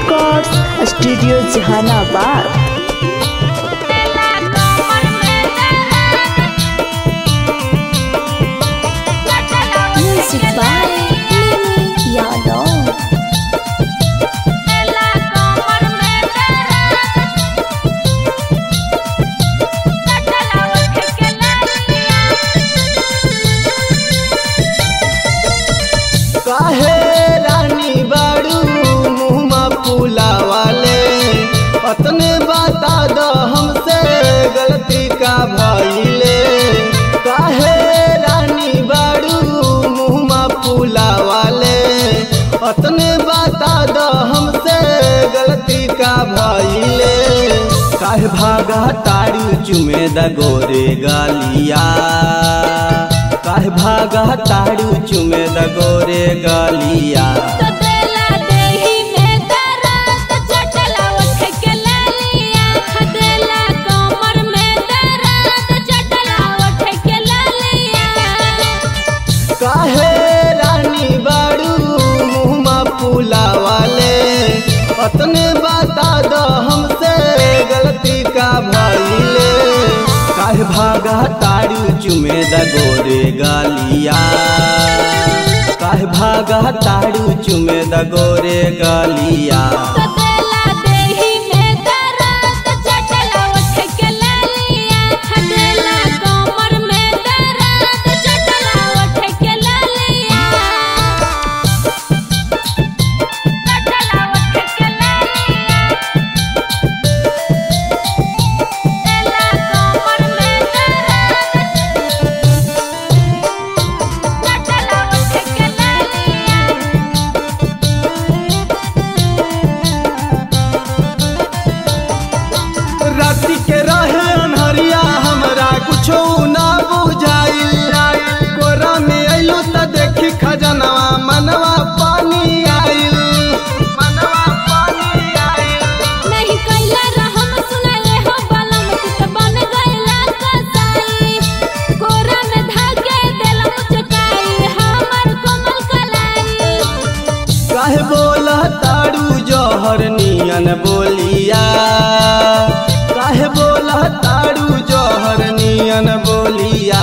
Records studio Jehanabad. Music by Mimi Yadav. काहे रानी बाड़ू मुँहमा फूला वाले अपने बता दो हमसे गलती का भइले। काहे रानी बाड़ू मुँहमा फूला वाले अपने बता दो हमसे गलती का भइले। काहे भागा तारू चुमे द गोरे गालिया, काहे भागा तारू चुमे द गोरे गालिया। काहे रानी बाड़ू मुँहमा फूला वाले अपने बता दो हमसे गलती का भइले। काहे भागा तारू चुमे द गोरे गालिया, काहे भागा तारू चुमे द गोरे गालिया। राती के रहे अनहरिया हमरा कुछो ना बुझाइल। कोरा में अइलो त देखी खजनवा मनवा पानी आइल, मनवा पानी आइल। नहीं कैला रहम सुनाले हो बलम तू बन गइला कसाई। कोरा में धागे देलम चकाई हमर कोमल कलाई। काहे बोला तारू जहर नियन बोलिया, काहे बोला तारू जहर नियन बोलिया।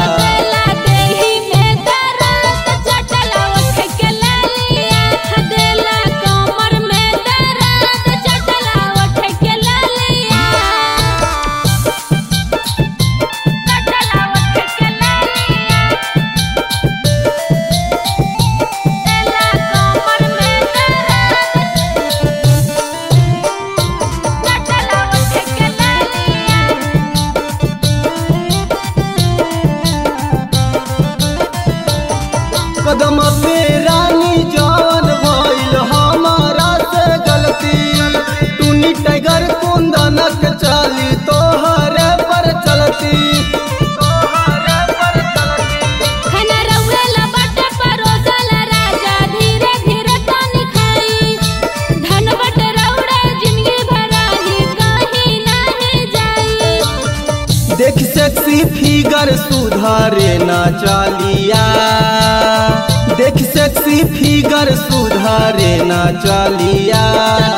कदम पे रानी जान भइल हमारा से गलती। टूनी टाइगर कुंदनक चली तोहरे पर चलती, तोहरे पर चलती। खाना रउला बाटे परोसल राजा धीरे धीरे तनी खाई। धन बट रउड़े जिंदगी भराही कहीं नहीं जाई। देख सेक्सी फिगर सुधारे ना चालिया, देख सेक्सी फिगर सुधारे ना चालिया।